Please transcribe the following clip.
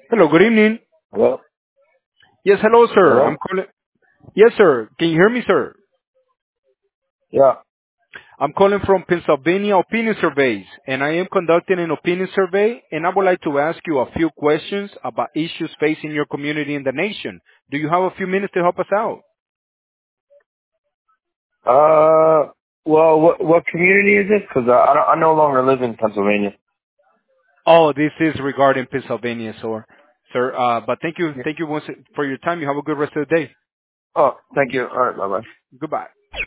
Hello, good evening. Hello? Yes, hello, sir. I'm Hello? calling. Yes, sir. Can you hear me, sir? Yeah. I'm calling from Pennsylvania Opinion Surveys, and I am conducting an opinion survey, and I would like to ask you a few questions about issues facing your community and the nation. Do you have a few minutes to help us out? Well, what community is this? Because I no longer live in Pennsylvania. Oh, this is regarding Pennsylvania, sir. But thank you Yeah. for your time. You have a good rest of the day. Oh, thank you. All right, bye-bye. Goodbye.